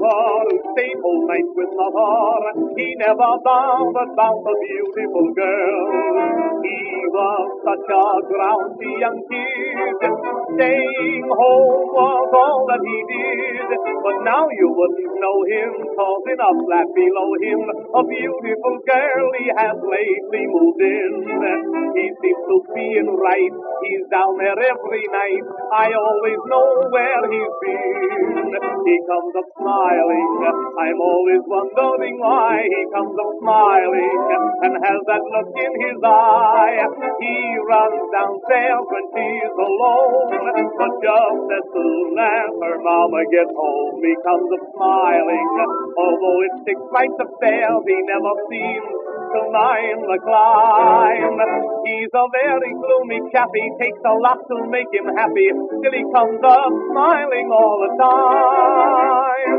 lover who stayed whole night with mother. He never bothered about the beautiful girl. He was such a grouchy young kid. Staying home was all that he did. But now you wouldn't know him, 'cause in a flat below him, a beautiful girl he has lately moved in. He seems to be in right. He's down there every night. I always know where he's been. He comes up smiling. I'm always wondering why. He comes up smiling and has that look in his eye. He runs downstairs when she's alone, but just as soon as her mama gets home, he comes up smiling. Although it's 6 flights of stairs, he never seems to mind the climb. He's a very gloomy chappy, takes a lot to make him happy, till he comes up smiling all the time.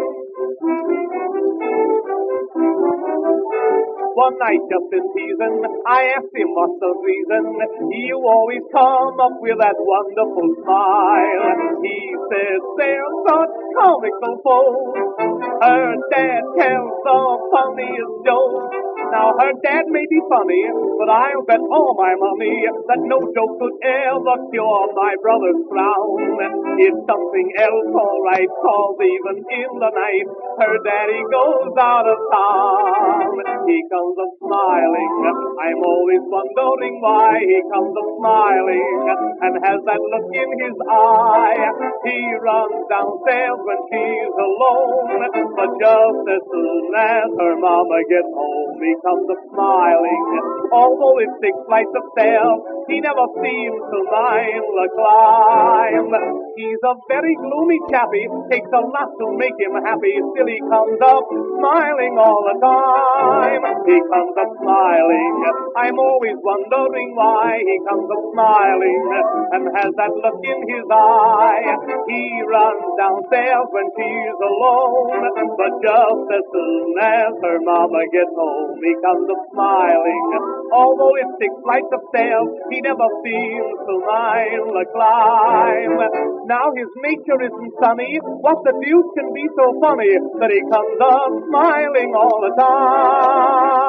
One night just in season, I asked him what's the reason. You always come up with that wonderful smile. He says they're such comical folks. Her dad tells the funniest jokes. Now her dad may be funny, but I'll bet all my money that no joke could ever cure my brother's frown. It's something else, alright, 'cause even in the night, her daddy goes out of town. He comes up smiling, I'm always wondering why. He comes up smiling and has that look in his eye. He runs downstairs when she's alone, but just as soon as her mama gets home, he comes up smiling. Although it's 6 flights of stairs, he never seems to mind the climb. He's a very gloomy chappy, takes a lot to make him happy, still he comes up smiling all the time. He comes up smiling, I'm always wondering why. He comes up smiling and has that look in his eye. He runs downstairs when she's alone, but just as soon as her mama gets home, he comes up smiling. Although it's 6 flights of stairs, he never seems to mind the climb. Now his nature isn't sunny. What the deuce can be so funny that he comes up smiling all the time?